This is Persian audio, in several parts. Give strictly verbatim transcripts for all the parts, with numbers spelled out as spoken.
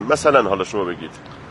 مثلا حالا شما بگید.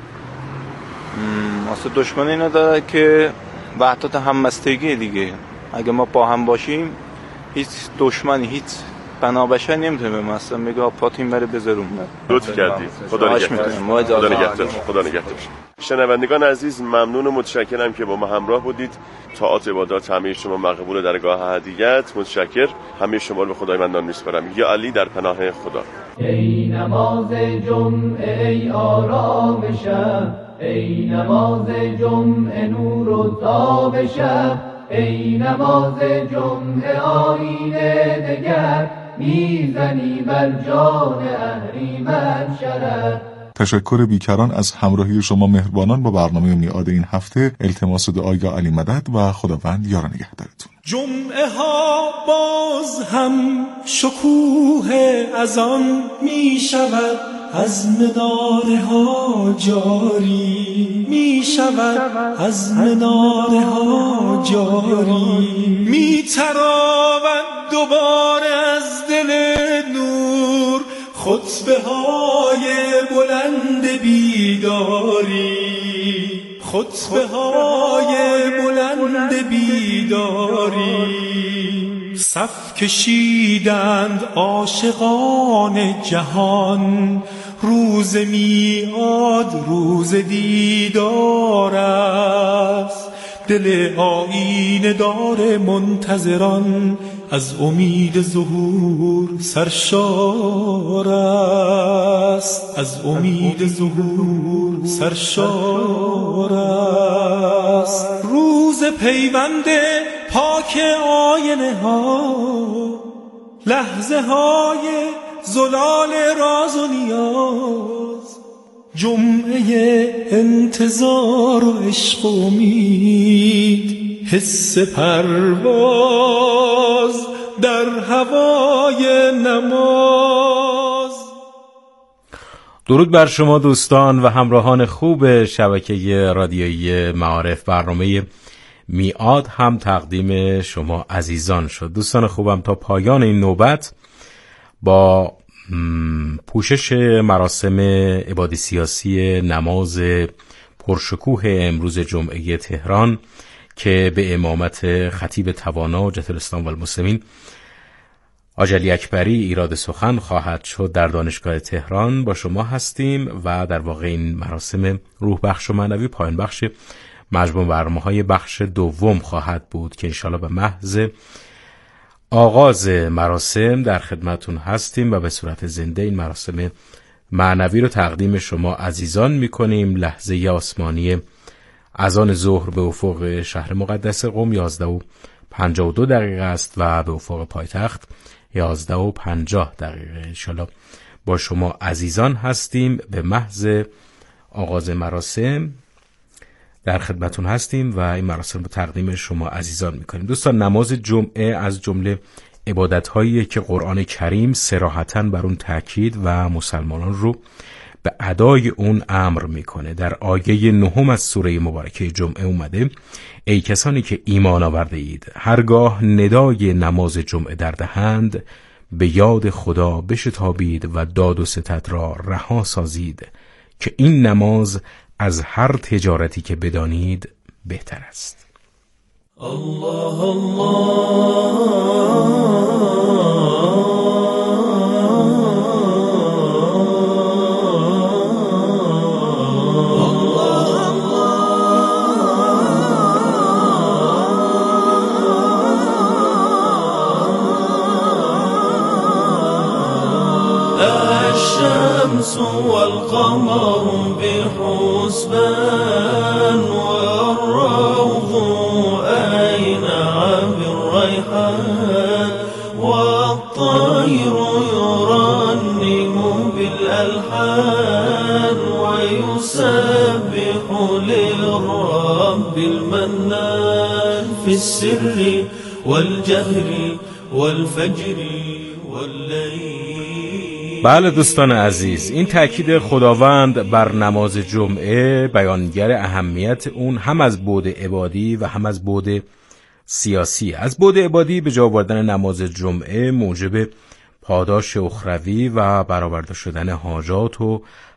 واسه دشمن اینا داره که وحدت همبستگی دیگه. اگه ما با هم باشیم هیچ دشمنی هیچ بنا بشه نمیتونه به مثلا میگه پاتین بره بذارم. لطف کردید. خدا نگهدار. خدا نگهدار. خدا نگهدار. شنوندگان عزیز، ممنون و متشکرم که با ما همراه بودید. طاعات عبادات همه شما مقبول درگاه هدیت. متشکر. همه شما رو به خداوندان میسپارم. یا علی در پناه خدا. ای نماز جمعه ای آرام شب، ای نماز جمعه نور و تاب شب، ای نماز جمعه آیینه دگر، میزنی بر جان اهریمن شرف. تشکر بیکران از همراهی شما مهربانان با برنامه میعاد این هفته. التماس دعای علی مدد و خداوند یار نگهدارتون. جمعه ها باز هم شکوه از آن می شود، از مناره ها جاری می شود، از مناره ها جاری می تراود دوباره از دل نور خطبه های بلند بیداری، خطبه های بلند بیداری. صف کشیدند عاشقان جهان، روز میعاد روز دیدار است. دل آیینه دار منتظران از امید ظهور سرشار است، از امید ظهور سرشار است. روز پیوند پاک آینه ها، لحظه های زلال راز و نیاز، جمعه انتظار و عشق و امید، حس پرواز در هوای نماز. درود بر شما دوستان و همراهان خوب شبکه رادیویی معارف. برنامه میعاد هم تقدیم شما عزیزان شد. دوستان خوبم، تا پایان این نوبت با پوشش مراسم عبادی سیاسی نماز پرشکوه امروز جمعه تهران که به امامت خطیب توانا حجت الاسلام و المسلمین حاج علی اکبری ایراد سخن خواهد شد در دانشگاه تهران، با شما هستیم و در واقع این مراسم روح بخش و معنوی پایان بخش مجموع برنامه‌های بخش دوم خواهد بود که انشالله به محض آغاز مراسم در خدمتون هستیم و به صورت زنده این مراسم معنوی رو تقدیم شما عزیزان میکنیم. لحظه آسمانی اذان ظهر به افق شهر مقدس قم یازده و پنجاه و دو دقیقه است و به افق پایتخت یازده و پنجاه دقیقه. انشالله با شما عزیزان هستیم، به محض آغاز مراسم در خدمتون هستیم و این مراسم رو تقدیم شما عزیزان میکنیم. دوستان، نماز جمعه از جمله عبادت‌هایی که قرآن کریم صراحتاً بر اون تاکید و مسلمانان رو به ادای اون امر میکنه. در آیه نهم از سوره مبارکه جمعه اومده: ای کسانی که ایمان آورده اید، هرگاه ندای نماز جمعه در دهند، به یاد خدا بشتابید و داد و ستد را رها سازید که این نماز از هر تجارتی که بدانید بهتر است. الله الله الشمس والقمر بحسبان والروض أينع بالريحان والطير يرنم بالألحان ويسبح للرب المنان في السر والجهر والفجر والليل. بله دوستان عزیز، این تأکید خداوند بر نماز جمعه بیانگر اهمیت اون هم از بعد عبادی و هم از بعد سیاسی. از بعد عبادی به جا آوردن نماز جمعه موجب پاداش اخروی و برآورده شدن حاجات و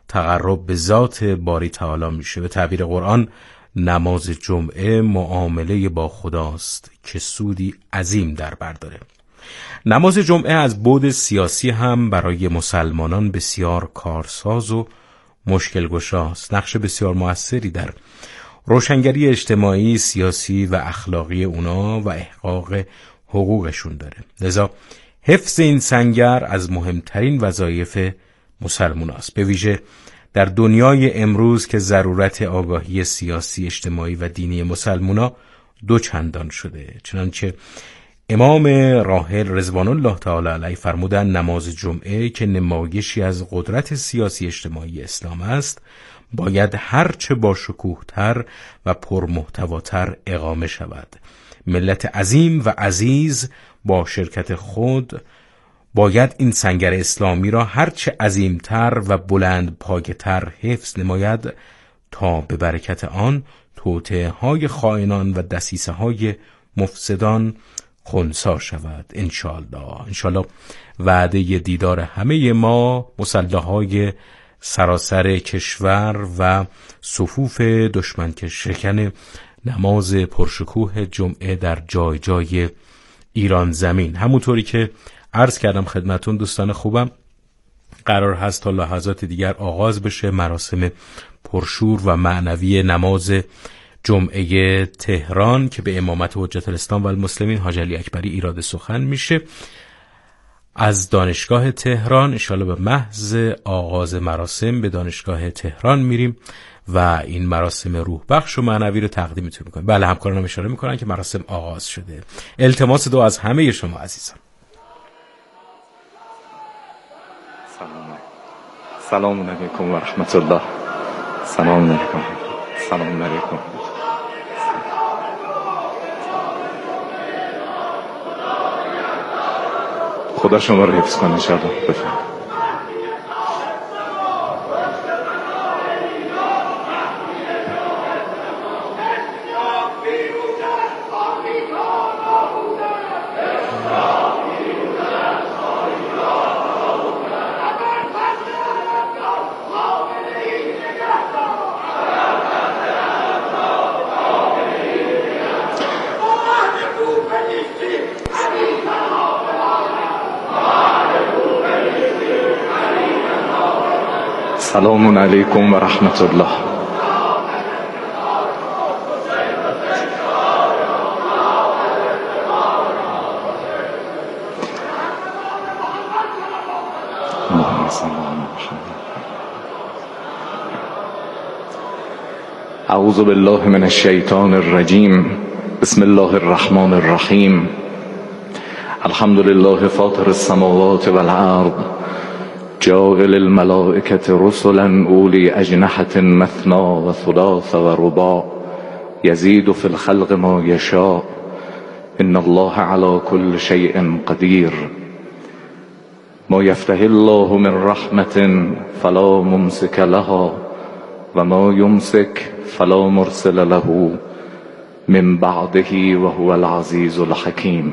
تقرب به ذات باری تعالی میشه. به تعبیر قرآن نماز جمعه معامله با خداست که سودی عظیم در بر داره. نماز جمعه از بعد سیاسی هم برای مسلمانان بسیار کارساز و مشکل گشاست. نقش بسیار موثری در روشنگری اجتماعی، سیاسی و اخلاقی اونا و احقاق حقوقشون داره. لذا حفظ این سنگر از مهمترین وظایف مسلمان است، به ویژه در دنیای امروز که ضرورت آگاهی سیاسی، اجتماعی و دینی مسلمانا دو چندان شده. چنانچه امام راحل رضوان الله تعالی علیه فرمودند نماز جمعه که نمایشی از قدرت سیاسی اجتماعی اسلام است، باید هرچه با شکوه‌تر و پرمحتواتر اقامه شود. ملت عظیم و عزیز با شرکت خود باید این سنگر اسلامی را هرچه عظیمتر و بلند پایه‌تر حفظ نماید تا به برکت آن توطئه‌های خائنان و دسیسه‌های مفسدان خنثی شود. انشاءالله انشاءالله وعده دیدار همه ما مسلح‌های سراسر کشور و صفوف دشمن که شکن نماز پرشکوه جمعه در جای جای ایران زمین. همونطوری که عرض کردم خدمتون دوستان خوبم، قرار هست تا لحظات دیگر آغاز بشه مراسم پرشور و معنوی نماز جمعه تهران که به امامت حجت الاسلام و المسلمین حاج علی اکبری ایراد سخن میشه. از دانشگاه تهران انشاءالله به محض آغاز مراسم به دانشگاه تهران میریم و این مراسم روح بخش و معنوی رو تقدیمتون میکنیم. بله، همکارانم اشاره میکنن که مراسم آغاز شده. التماس دعا از همه شما عزیزان. سلام علیکم و رحمت الله. سلام علیکم. سلام علیکم. خدا شما رو حفظ کنه. شاد بفرمایید. سلام علیکم و رحمت الله. اعوذ بالله من الشیطان الرجیم. بسم الله الرحمن الرحیم. الحمد لله فاطر السماوات والارض جاعل الملائكة رسلا أولي أجنحة مثنى وثلاث ورباع يزيد في الخلق ما يشاء إن الله على كل شيء قدير. ما يفتح الله من رحمة فلا ممسك لها وما يمسك فلا مرسل له من بعده وهو العزيز الحكيم.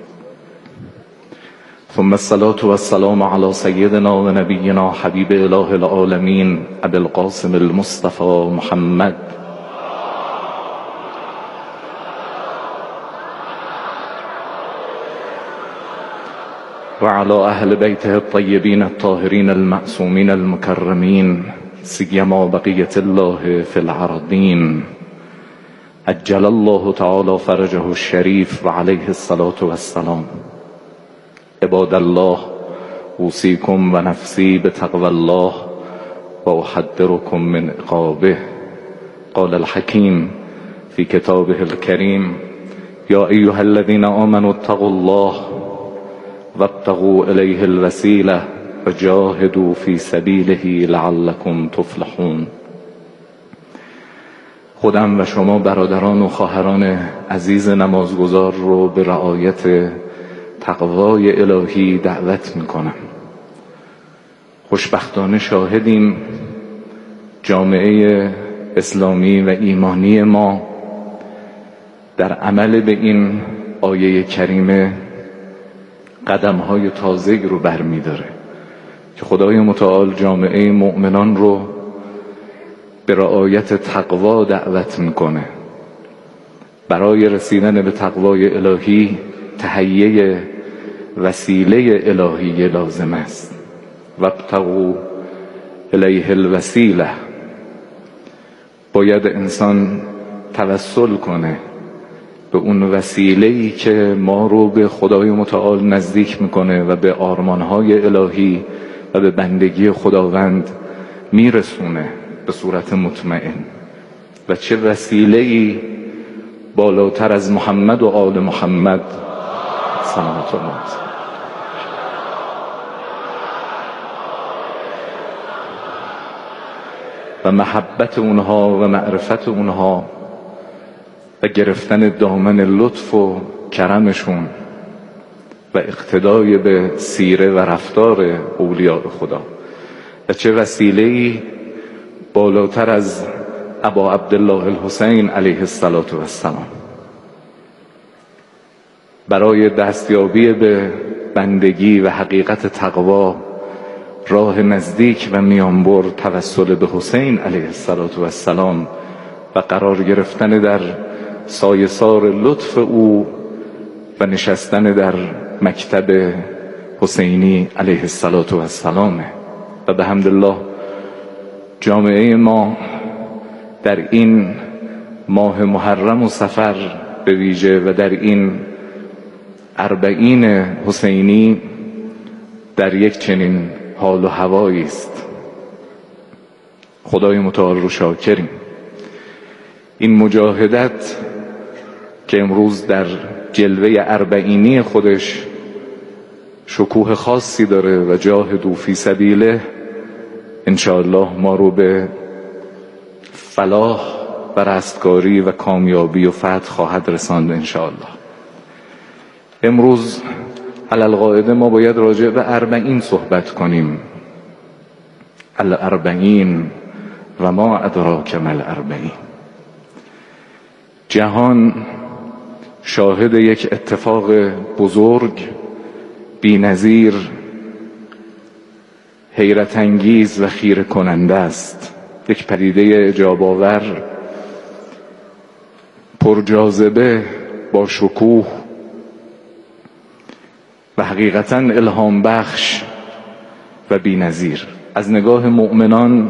ثم الصلاة والسلام على سيدنا ونبينا حبيب إله العالمين أبي القاسم المصطفى محمد وعلى أهل بيته الطيبين الطاهرين المعصومين المكرمين سيما بقية الله في العرضين عجل الله تعالى فرجه الشريف وعليه الصلاة والسلام. عباد الله اوصيكم ونفسي بتقوى الله وأحذركم من عقابه. قال الحكيم في كتابه الكريم يا أيها الذين آمنوا اتقوا الله وابتغوا إليه الوسيلة وجاهدوا في سبيله لعلكم تفلحون. خودم و شما برادران و خواهران عزیز نمازگزار رو به رعایت تقوای الهی دعوت میکنم. خوشبختانه شاهدیم جامعه اسلامی و ایمانی ما در عمل به این آیه کریمه قدم‌های تازه‌ای رو برمی‌داره. که خدای متعال جامعه مؤمنان رو به رعایت تقوا دعوت میکنه. برای رسیدن به تقوای الهی تهیه وسیله الهی لازم است. وابتغوا الیه الوسیله. باید انسان توسل کنه به اون وسیله‌ای که ما رو به خدای متعال نزدیک میکنه و به آرمانهای الهی و به بندگی خداوند میرسونه به صورت مطمئن. و چه وسیله‌ای بالاتر از محمد و آل محمد صلوات الله علیه. و محبت اونها و معرفت اونها و گرفتن دامن لطف و کرمشون و اقتدای به سیره و رفتار اولیاء خدا. و چه وسیله‌ای بالاتر از ابا عبدالله الحسین علیه السلام برای دستیابی به بندگی و حقیقت تقوا، راه نزدیک و میانبر توسل به حسین علیه السلام و قرار گرفتن در سایه‌سار لطف او و نشستن در مکتب حسینی علیه السلام. و به حمدالله جامعه ما در این ماه محرم و صفر به ویژه و در این اربعین حسینی در یک چنین حال و هوایی است. خدای متعال رو شاکریم. این مجاهدت که امروز در جلوه اربعینی خودش شکوه خاصی داره و جاهدوا فی سبیله، انشاءالله ما رو به فلاح و رستگاری و کامیابی و فتح خواهد رساند انشاءالله. امروز علی القاعده ما باید راجع به اربعین صحبت کنیم. الاربعین و ما ادراک ما الاربعین. جهان شاهد یک اتفاق بزرگ، بی‌نظیر، حیرت انگیز و خیره کننده است. یک پدیده اعجاب آور، پرجاذبه، با شکوه و حقیقتاً الهام بخش و بی‌نظیر. از نگاه مؤمنان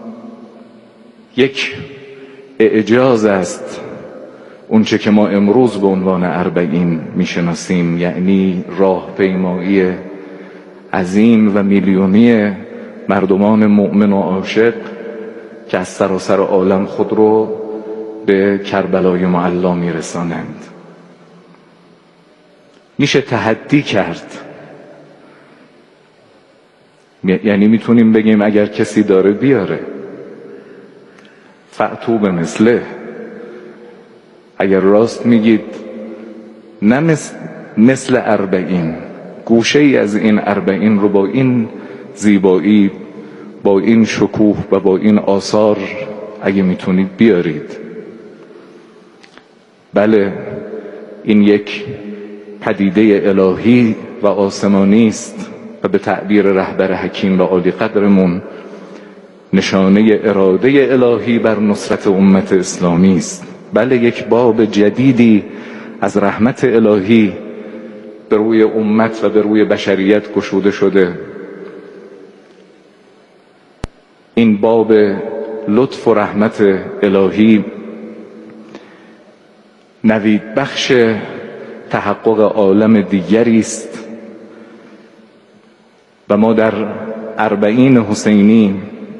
یک اعجاز است اونچه که ما امروز به عنوان اربعین میشناسیم، یعنی راهپیمایی عظیم و میلیونی مردمان مؤمن و عاشق که از سراسر عالم خود رو به کربلای معلی میرسانند. میشه تحدی کرد، یعنی میتونیم بگیم اگر کسی داره بیاره، فأتو به مثله. اگر راست میگید نه مثل, مثل اربعین، گوشه ای از این اربعین رو با این زیبایی، با این شکوه و با این آثار اگه میتونید بیارید. بله، این یک پدیده الهی و آسمانی است و به تعبیر رهبر حکیم و عالی قدرمون نشانه اراده الهی بر نصرت امت اسلامی است. بله، یک باب جدیدی از رحمت الهی به روی امت و به روی بشریت گشوده شده. این باب لطف و رحمت الهی نوید بخش تحقق عالم دیگری است و ما در اربعین حسینی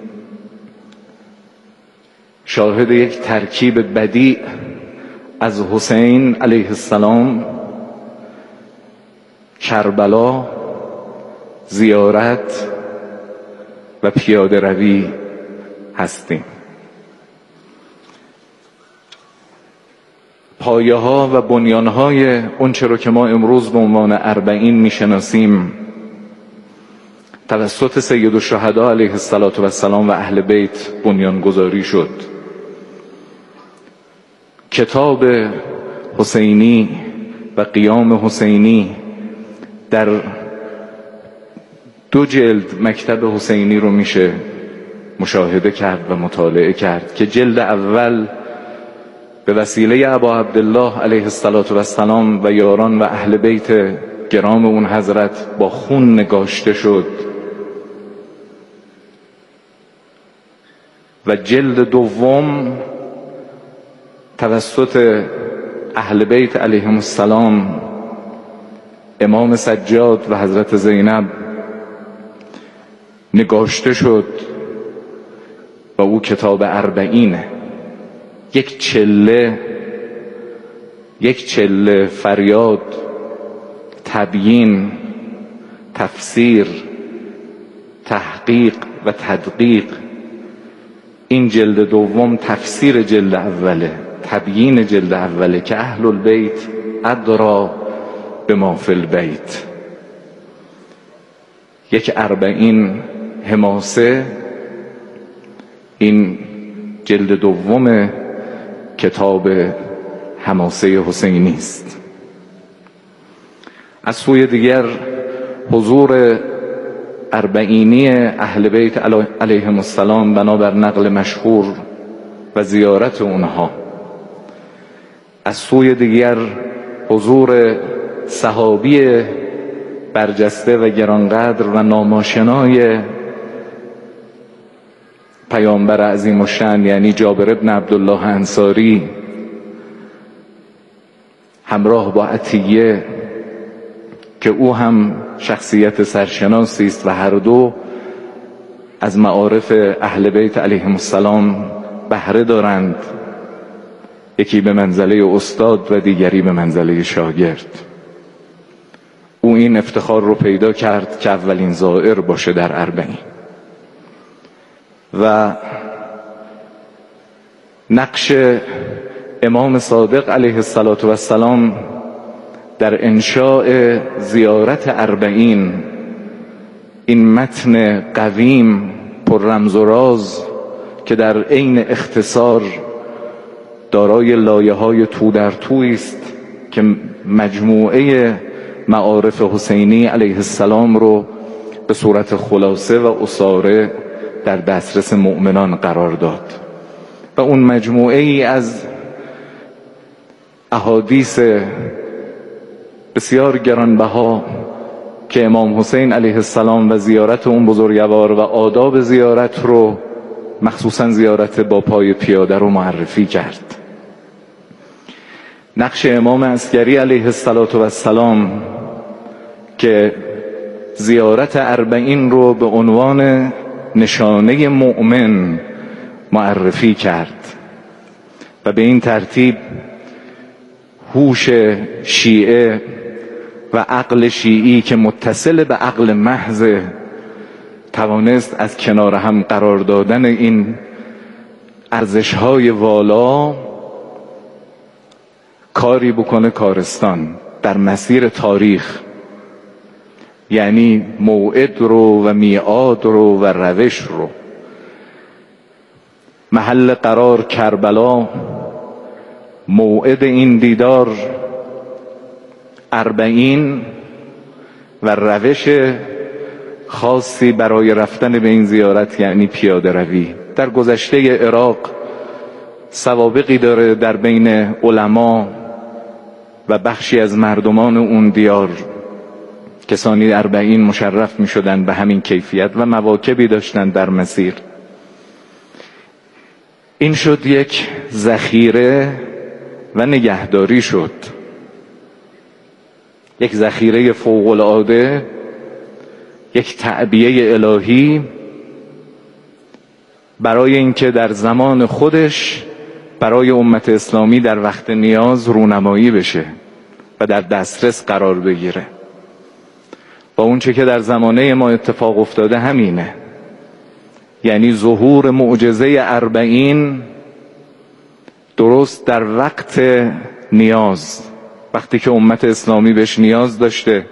شاهد یک ترکیب بدیع از حسین علیه السلام، کربلا، زیارت و پیاده روی هستیم. پایه ها و بنیان های اون چه رو که ما امروز به عنوان اربعین میشناسیم توسط سید الشهدا علیه السلام و اهل بیت بنیان گذاری شد. کتاب حسینی و قیام حسینی در دو جلد مکتب حسینی رو میشه مشاهده کرد و مطالعه کرد که جلد اول به وسیله ابا عبدالله علیه السلام و یاران و اهل بیت گرام اون حضرت با خون نگاشته شد و جلد دوم توسط اهل بیت علیهم السلام امام سجاد و حضرت زینب نگاشته شد و او کتاب اربعینه. یک چله یک چله فریاد، تبیین، تفسیر، تحقیق و تدقیق. این جلد دوم تفسیر جلد اوله، تبیین جلد اوله که اهل البیت ادرا به ما فی البیت. یک اربعین حماسه، این جلد دوم کتاب حماسه حسینی است. از سوی دیگر حضور اربعینی اهل بیت علیهم السلام بنابر نقل مشهور و زیارت اونها، از سوی دیگر حضور صحابی برجسته و گرانقدر و ناماشنای پیامبر عظیم الشأن یعنی جابر ابن عبدالله انصاری همراه با عطیه که او هم شخصیت سرشناسی است و هر دو از معارف اهل بیت علیهم السلام بهره دارند، یکی به منزله استاد و دیگری به منزله شاگرد. او این افتخار رو پیدا کرد که اولین زائر باشه در اربعین و نقش امام صادق علیه السلام در انشاء زیارت اربعین، این متن قویم پر رمز و راز که در عین اختصار دارای لایه‌های تو در تویی است که مجموعه معارف حسینی علیه السلام رو به صورت خلاصه و اساره در دسترس مؤمنان قرار داد و اون مجموعه ای از احادیث بسیار گرانبها که امام حسین علیه السلام و زیارت اون بزرگوار و آداب زیارت رو، مخصوصا زیارت با پای پیاده رو معرفی کرد. نقش امام عسکری علیه السلام که زیارت اربعین رو به عنوان نشانه مؤمن معرفی کرد و به این ترتیب هوش شیعه و عقل شیعی که متصل به عقل محض توانست از کنار هم قرار دادن این ارزش‌های والا کاری بکنه کارستان در مسیر تاریخ، یعنی موعد رو و میعاد رو و روش رو. محل قرار کربلا، موعد این دیدار اربعین و روش خاصی برای رفتن به این زیارت یعنی پیاده روی. در گذشته عراق سوابقی داره در بین علما و بخشی از مردمان اون دیار، کسانی اربعین مشرف می شدن به همین کیفیت و مواکبی داشتن در مسیر. این شد یک ذخیره و نگهداری شد، یک ذخیره فوق العاده، یک تعبیه الهی برای اینکه در زمان خودش برای امت اسلامی در وقت نیاز رونمایی بشه و در دسترس قرار بگیره. با اونچه که در زمانه ما اتفاق افتاده همینه، یعنی ظهور معجزه اربعین درست در وقت نیاز، وقتی که امت اسلامی بهش نیاز داشته،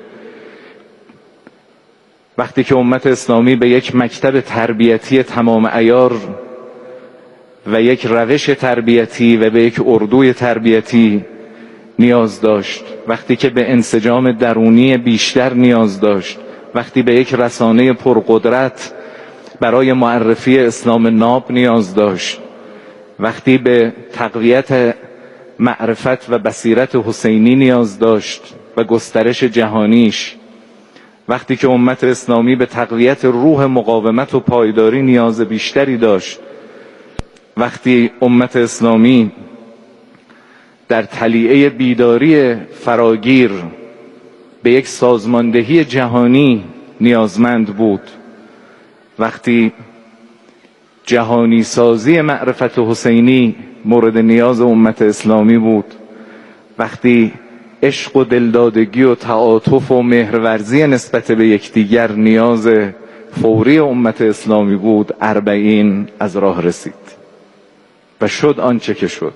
وقتی که امت اسلامی به یک مکتب تربیتی تمام عیار و یک روش تربیتی و به یک اردوی تربیتی نیاز داشت، وقتی که به انسجام درونی بیشتر نیاز داشت، وقتی به یک رسانه پرقدرت برای معرفی اسلام ناب نیاز داشت، وقتی به تقویت معرفت و بصیرت حسینی نیاز داشت و گسترش جهانیش، وقتی که امت اسلامی به تقویت روح مقاومت و پایداری نیاز بیشتری داشت، وقتی امت اسلامی در تلیعه بیداری فراگیر به یک سازماندهی جهانی نیازمند بود، وقتی جهانی سازی معرفت حسینی مورد نیاز امت اسلامی بود، وقتی عشق و دلدادگی و تعاطف و مهرورزی نسبت به یکدیگر نیاز فوری امت اسلامی بود، اربعین از راه رسید و شد آنچه که شد.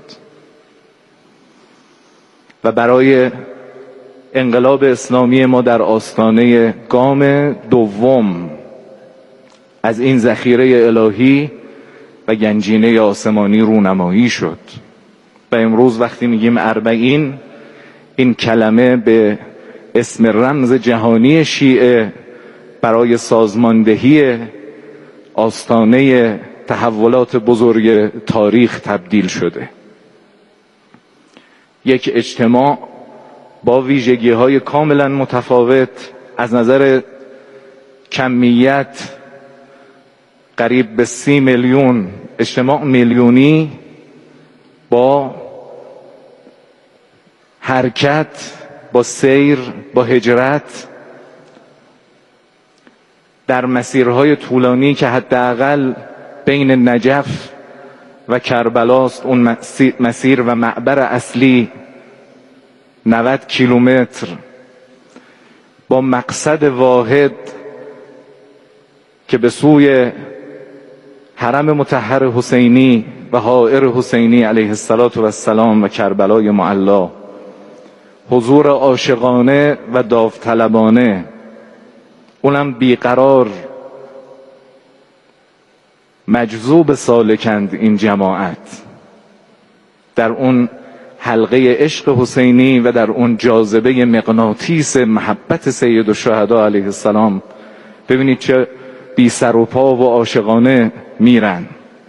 و برای انقلاب اسلامی ما در آستانه گام دوم از این ذخیره الهی و گنجینه آسمانی رونمایی شد. و امروز وقتی میگیم اربعین، این کلمه به اسم رمز جهانی شیعه برای سازماندهی آستانه تحولات بزرگ تاریخ تبدیل شده. یک اجتماع با ویژگی‌های کاملا متفاوت از نظر کمیت، قریب به سی میلیون اجتماع میلیونی با حرکت، با سیر، با هجرت در مسیرهای طولانی که حداقل بین نجف و کربلاست، اون مسیر و معبر اصلی نود کیلومتر، با مقصد واحد که به سوی حرم مطهر حسینی و حائر حسینی علیه السلام و کربلای معلا، حضور عاشقانه و داوطلبانه، اونم بیقرار مجذوب سالکند این جماعت در اون حلقه عشق حسینی و در اون جاذبه مغناطیس محبت سید الشهدا علیه السلام. ببینید چه بی سر و پا و عاشقانه میرن.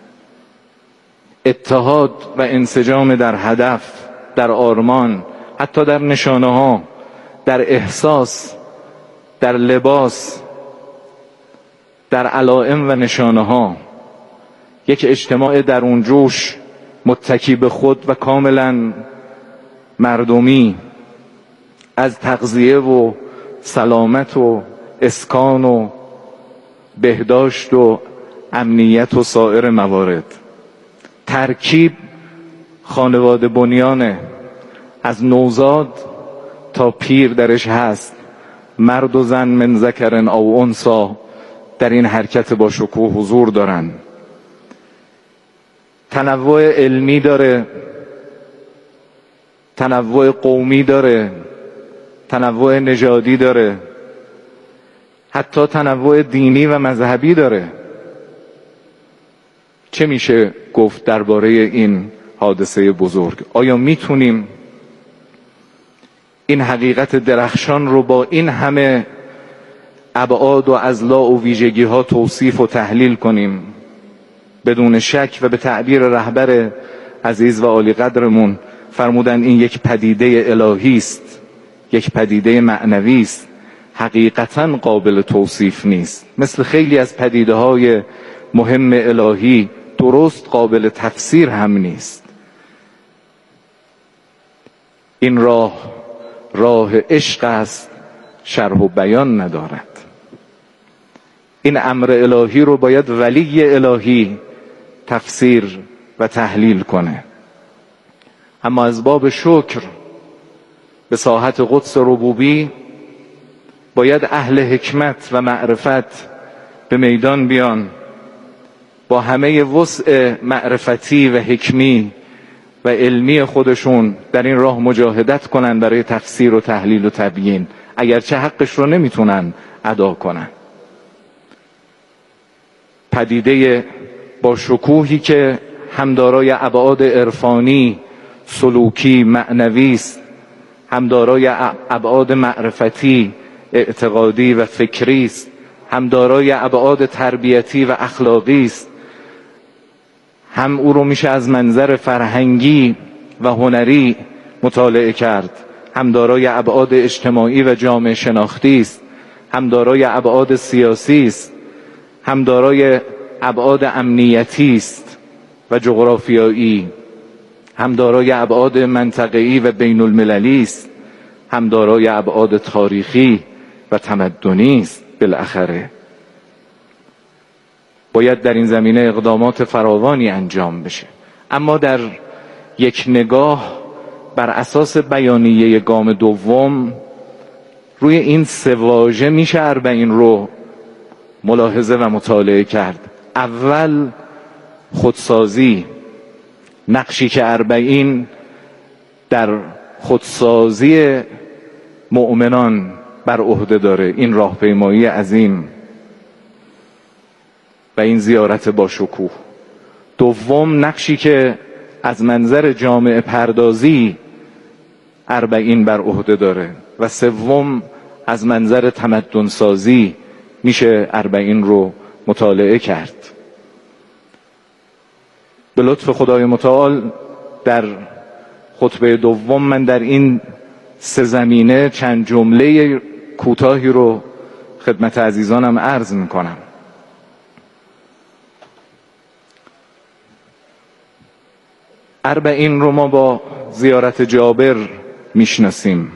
اتحاد و انسجام در هدف، در آرمان، حتی در نشانه ها، در احساس، در لباس، در علائم و نشانه ها. یک اجتماع در اون جوش متکی به خود و کاملا مردمی، از تغذیه و سلامت و اسکان و بهداشت و امنیت و سایر موارد. ترکیب خانواده بنیانه، از نوزاد تا پیر درش هست، مرد و زن من ذکرن او انثی در این حرکت با شکوه حضور دارن. تنوع علمی داره، تنوع قومی داره، تنوع نژادی داره، حتی تنوع دینی و مذهبی داره. چه میشه گفت درباره این حادثه بزرگ؟ آیا میتونیم این حقیقت درخشان رو با این همه ابعاد و اضلاع و ویژگی ها توصیف و تحلیل کنیم؟ بدون شک و به تعبیر رهبر عزیز و عالی قدرمون فرمودن این یک پدیده الهی است، یک پدیده معنوی است، حقیقتاً قابل توصیف نیست. مثل خیلی از پدیده های مهم الهی درست قابل تفسیر هم نیست. این راه راه عشق است، شرح و بیان ندارد. این امر الهی رو باید ولی الهی تفسیر و تحلیل کنه. اما از باب شکر به ساحت قدس ربوبی باید اهل حکمت و معرفت به میدان بیان، با همه وسع معرفتی و حکمی و علمی خودشون در این راه مجاهدت کنن برای تفسیر و تحلیل و تبیین، اگرچه حقش رو نمیتونن ادا کنن. پدیده با شکوهی که هم دارای ابعاد عرفانی، سلوکی، معنوی است، هم دارای ابعاد معرفتی، اعتقادی و فکری است، هم دارای ابعاد تربیتی و اخلاقی است، هم او رو میشه از منظر فرهنگی و هنری مطالعه کرد، هم دارای ابعاد اجتماعی و جامعه شناختی است، هم دارای ابعاد سیاسی است، هم دارای ابعاد امنیتی است و جغرافیایی، هم دارای ابعاد منطقه‌ای و بین المللی است، هم دارای ابعاد تاریخی و تمدنی است. بالاخره باید در این زمینه اقدامات فراوانی انجام بشه. اما در یک نگاه بر اساس بیانیه گام دوم روی این سه واژه میشه اربعین رو ملاحظه و مطالعه کرد. اول خودسازی، نقشی که اربعین در خودسازی مؤمنان بر عهده داره، این راهپیمایی عظیم و این زیارت با شکوه. دوم نقشی که از منظر جامعه پردازی اربعین بر عهده داره و سوم از منظر تمدن سازی میشه اربعین رو مطالعه کرد. به لطف خدای متعال در خطبه دوم من در این سه زمینه چند جمله کوتاهی رو خدمت عزیزانم عرض میکنم. اربعین رو ما با زیارت جابر میشناسیم.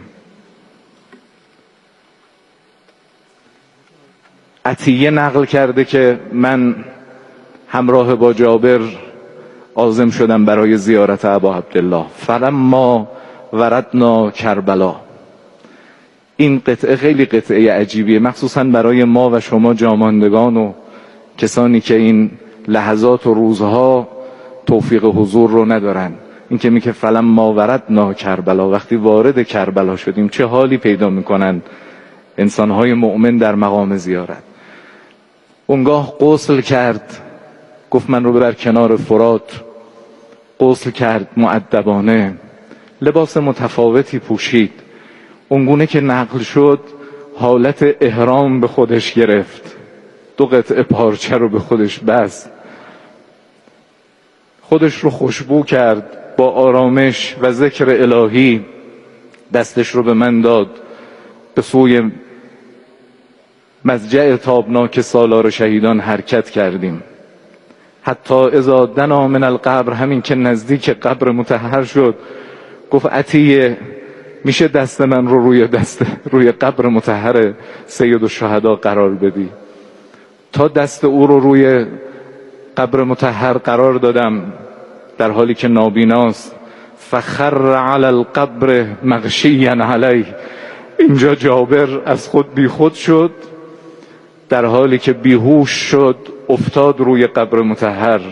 عطیه نقل کرده که من همراه با جابر عازم شدم برای زیارت ابا عبدالله. فلما وردنا کربلا. این قطعه خیلی قطعه عجیبیه، مخصوصا برای ما و شما جاماندگان و کسانی که این لحظات و روزها توفیق حضور رو ندارن. این که میگه فلما وردنا کربلا، وقتی وارد کربلا شدیم چه حالی پیدا میکنن انسانهای مؤمن در مقام زیارت. اونگاه غسل کرد، گفت من رو ببر کنار فرات. غسل کرد مؤدبانه، لباس متفاوتی پوشید. اونگونه که نقل شد حالت احرام به خودش گرفت، دو قطعه پارچه رو به خودش بست، خودش رو خوشبو کرد، با آرامش و ذکر الهی دستش رو به من داد. به سوی مضجع تابناک سالار شهیدان حرکت کردیم. حتی اذا دنا من القبر، همین که نزدیک قبر مطهر شد گفت عطیه میشه دست من رو روی دست روی قبر مطهر سید الشهدا قرار بدی؟ تا دست او رو روی قبر مطهر قرار دادم در حالی که نابیناست. فخر علی القبر مغشیا علیه. اینجا جابر از خود بی خود شد، در حالی که بیهوش شد افتاد روی قبر مطهر.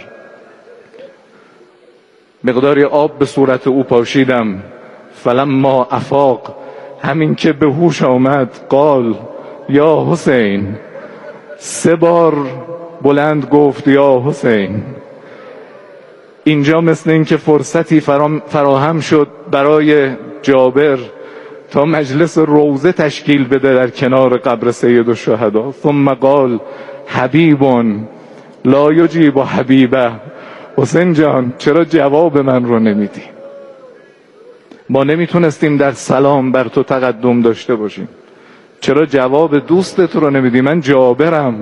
مقداری آب به صورت او پاشیدم. فلما افاق، همین که به هوش آمد، قال یا حسین. سه بار بلند گفت یا حسین. اینجا مثل این که فرصتی فراهم شد برای جابر تا مجلس روضه تشکیل بده در کنار قبر سید الشهدا. ثم قال حبیب لا یجیب حبیبه. حسین جان چرا جواب من رو نمیدی؟ ما نمیتونستیم در سلام بر تو تقدم داشته باشیم، چرا جواب دوستت رو نمیدی؟ من جابرم.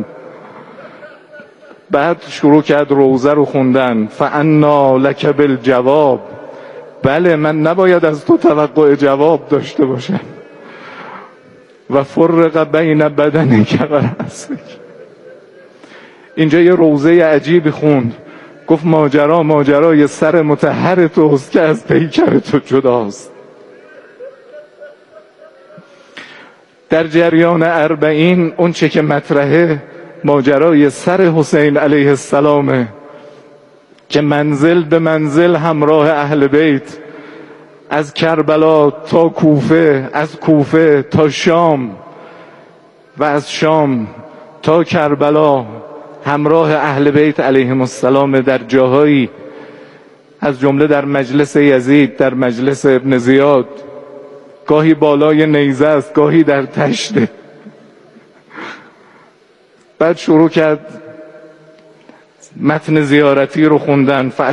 بعد شروع کرد روضه رو خوندن. فانا لک بالجواب. بله من نباید از تو توقع جواب داشته باشم. و فرق بین بدنک و رأسک. اینجا یه روضه عجیبی خوند، گفت ماجرا ماجرای سر مطهر توست که از پیکر تو جداست. در جریان اربعین اون چه که مطرحه ماجرای سر حسین علیه السلامه که منزل به منزل همراه اهل بیت، از کربلا تا کوفه، از کوفه تا شام و از شام تا کربلا همراه اهل بیت علیهم السلام در جاهایی از جمله در مجلس یزید، در مجلس ابن زیاد، گاهی بالای نیزه است، گاهی در تشت بعد شروع کرد متن زیارتی رو خوندن.